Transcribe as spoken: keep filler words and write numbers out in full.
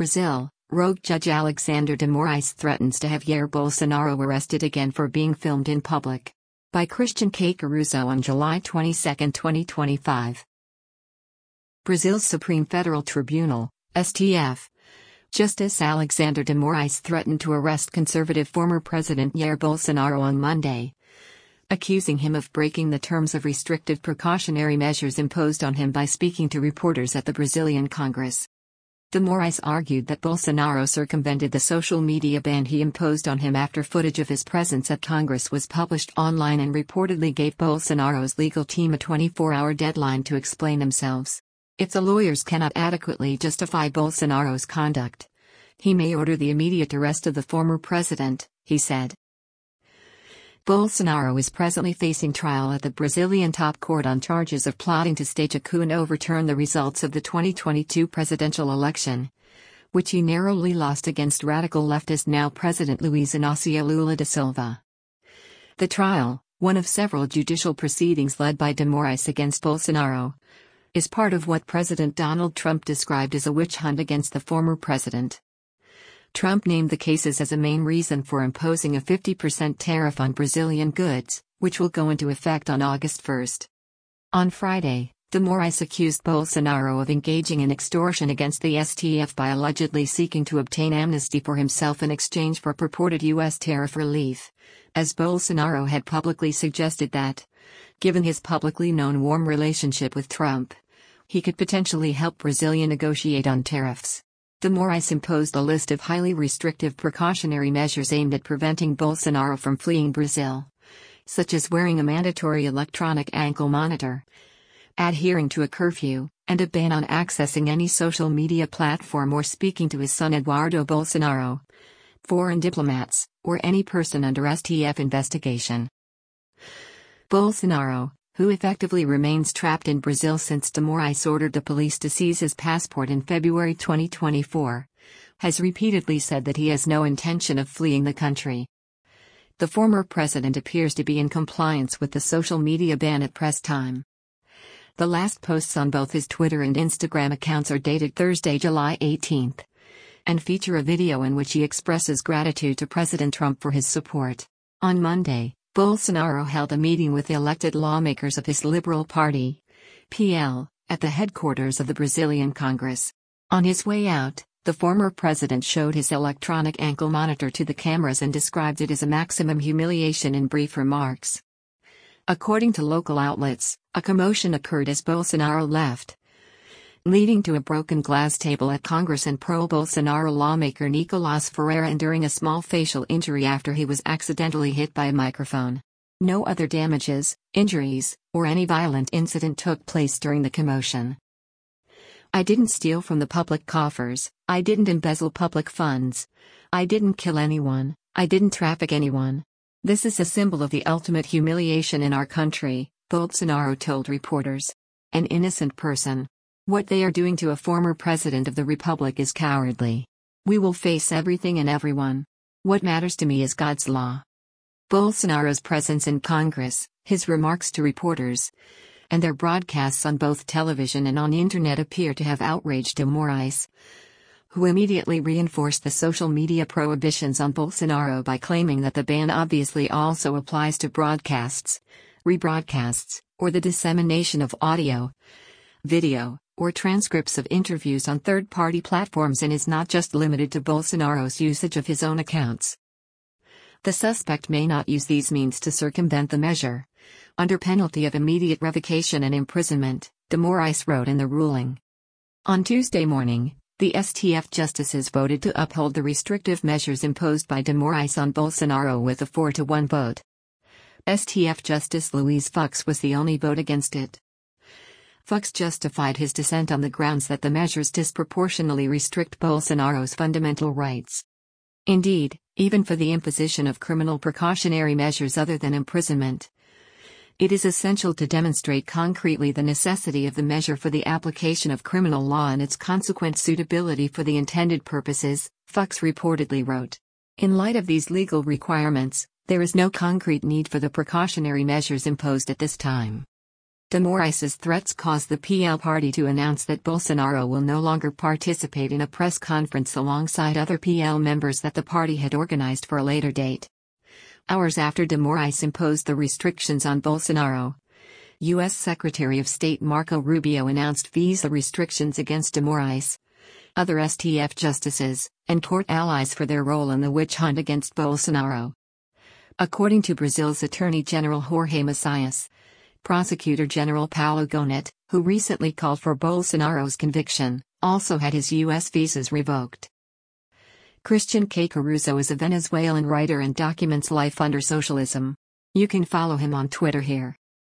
Brazil, rogue Judge Alexander de Moraes threatens to have Jair Bolsonaro arrested again for being filmed in public. By Christian K. Caruso on July twenty-second, twenty twenty-five. Brazil's Supreme Federal Tribunal, S T F. Justice Alexander de Moraes threatened to arrest conservative former President Jair Bolsonaro on Monday, accusing him of breaking the terms of restrictive precautionary measures imposed on him by speaking to reporters at the Brazilian Congress. De Moraes argued that Bolsonaro circumvented the social media ban he imposed on him after footage of his presence at Congress was published online and reportedly gave Bolsonaro's legal team a twenty-four hour deadline to explain themselves. If the lawyers cannot adequately justify Bolsonaro's conduct, he may order the immediate arrest of the former president, he said. Bolsonaro is presently facing trial at the Brazilian top court on charges of plotting to stage a coup and overturn the results of the twenty twenty-two presidential election, which he narrowly lost against radical leftist now President Luiz Inácio Lula da Silva. The trial, one of several judicial proceedings led by de Moraes against Bolsonaro, is part of what President Donald Trump described as a witch hunt against the former president. Trump named the cases as a main reason for imposing a fifty percent tariff on Brazilian goods, which will go into effect on August first. On Friday, de Moraes accused Bolsonaro of engaging in extortion against the S T F by allegedly seeking to obtain amnesty for himself in exchange for purported U S tariff relief, as Bolsonaro had publicly suggested that, given his publicly known warm relationship with Trump, he could potentially help Brazil negotiate on tariffs. De Moraes imposed a list of highly restrictive precautionary measures aimed at preventing Bolsonaro from fleeing Brazil, such as wearing a mandatory electronic ankle monitor, adhering to a curfew, and a ban on accessing any social media platform or speaking to his son Eduardo Bolsonaro, foreign diplomats, or any person under S T F investigation. Bolsonaro, who effectively remains trapped in Brazil since de Moraes ordered the police to seize his passport in February twenty twenty-four, has repeatedly said that he has no intention of fleeing the country. The former president appears to be in compliance with the social media ban at press time. The last posts on both his Twitter and Instagram accounts are dated Thursday, July eighteenth, and feature a video in which he expresses gratitude to President Trump for his support. On Monday, Bolsonaro held a meeting with elected lawmakers of his Liberal Party, P L, at the headquarters of the Brazilian Congress. On his way out, the former president showed his electronic ankle monitor to the cameras and described it as a maximum humiliation in brief remarks. According to local outlets, a commotion occurred as Bolsonaro left, leading to a broken glass table at Congress and pro-Bolsonaro lawmaker Nicolás Ferreira enduring a small facial injury after he was accidentally hit by a microphone. No other damages, injuries, or any violent incident took place during the commotion. I didn't steal from the public coffers, I didn't embezzle public funds, I didn't kill anyone, I didn't traffic anyone. This is a symbol of the ultimate humiliation in our country, Bolsonaro told reporters. An innocent person. What they are doing to a former president of the republic is cowardly. We will face everything and everyone. What matters to me is God's law. Bolsonaro's presence in Congress, his remarks to reporters, and their broadcasts on both television and on the internet appear to have outraged de Moraes, who immediately reinforced the social media prohibitions on Bolsonaro by claiming that the ban obviously also applies to broadcasts, rebroadcasts, or the dissemination of audio, video, or transcripts of interviews on third-party platforms and is not just limited to Bolsonaro's usage of his own accounts. The suspect may not use these means to circumvent the measure, under penalty of immediate revocation and imprisonment, de Moraes wrote in the ruling. On Tuesday morning, the S T F justices voted to uphold the restrictive measures imposed by de Moraes on Bolsonaro with a four to one vote. S T F Justice Luiz Fux was the only vote against it. Fux justified his dissent on the grounds that the measures disproportionately restrict Bolsonaro's fundamental rights. Indeed, even for the imposition of criminal precautionary measures other than imprisonment, it is essential to demonstrate concretely the necessity of the measure for the application of criminal law and its consequent suitability for the intended purposes, Fux reportedly wrote. In light of these legal requirements, there is no concrete need for the precautionary measures imposed at this time. De Moraes' threats caused the P L party to announce that Bolsonaro will no longer participate in a press conference alongside other P L members that the party had organized for a later date. Hours after De Moraes imposed the restrictions on Bolsonaro, U S Secretary of State Marco Rubio announced visa restrictions against De Moraes, other S T F justices, and court allies for their role in the witch hunt against Bolsonaro. According to Brazil's Attorney General Jorge Macias, Prosecutor General Paulo Gonet, who recently called for Bolsonaro's conviction, also had his U S visas revoked. Christian K. Caruso is a Venezuelan writer and documents life under socialism. You can follow him on Twitter here.